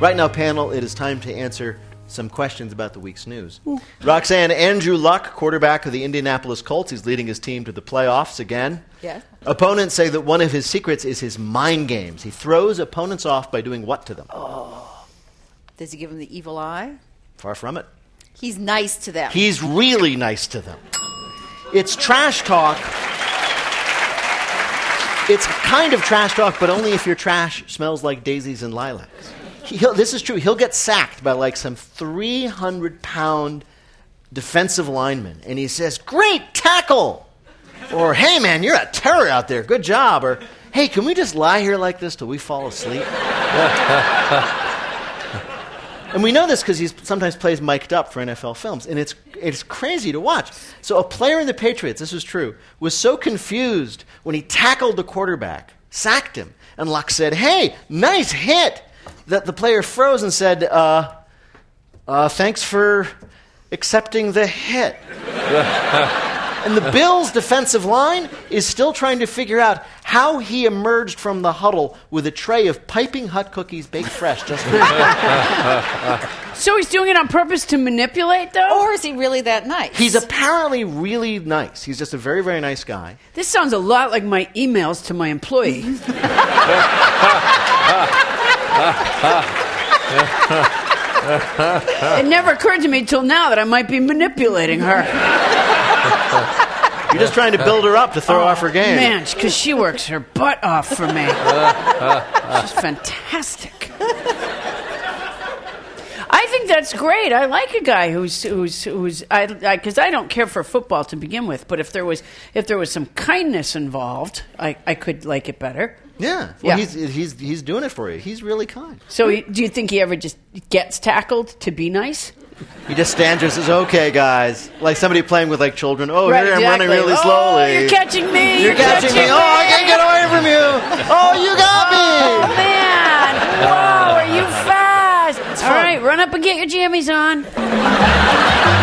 Right now, panel, it is time to answer some questions about the week's news. Roxanne, Andrew Luck, quarterback of the Indianapolis Colts, he's leading his team to the playoffs again. Yes. Opponents say that one of his secrets is his mind games. He throws opponents off by doing what to them? Does he give them the evil eye? Far from it. He's nice to them. He's really nice to them. It's trash talk. It's kind of trash talk, but only if your trash smells like daisies and lilacs. This is true. He'll get sacked by like some 300-pound defensive lineman, and he says, "Great tackle!" Or, "Hey, man, you're a terror out there. Good job." Or, "Hey, can we just lie here like this till we fall asleep?" And we know this because he sometimes plays mic'd up for NFL films, and it's crazy to watch. So a player in the Patriots, this is true, was so confused when he tackled the quarterback, sacked him, and Luck said, "Hey, nice hit," that the player froze and said, "Thanks for accepting the hit." And the Bills' defensive line is still trying to figure out how he emerged from the huddle with a tray of piping hot cookies baked fresh just for him. So he's doing it on purpose to manipulate, though? Or is he really that nice? He's apparently really nice. He's just a very, very nice guy. This sounds a lot like my emails to my employee. It never occurred to me till now that I might be manipulating her. You're just trying to build her up to throw off her game. Man, because she works her butt off for me. She's fantastic. I think that's great. I like a guy who's because I don't care for football to begin with, but if there was some kindness involved, I could like it better. Yeah. Well, Yeah. he's doing it for you. He's really kind. So do you think he ever just gets tackled to be nice? He just stands there and says, "Okay, guys." Like somebody playing with like children. "Oh, Right, here exactly. I'm running really Oh, slowly. you're catching me. You're catching me. Oh, I can't get away from you. Oh, you got Oh, me." man. Whoa, are you fast? All right, run up and get your jammies on.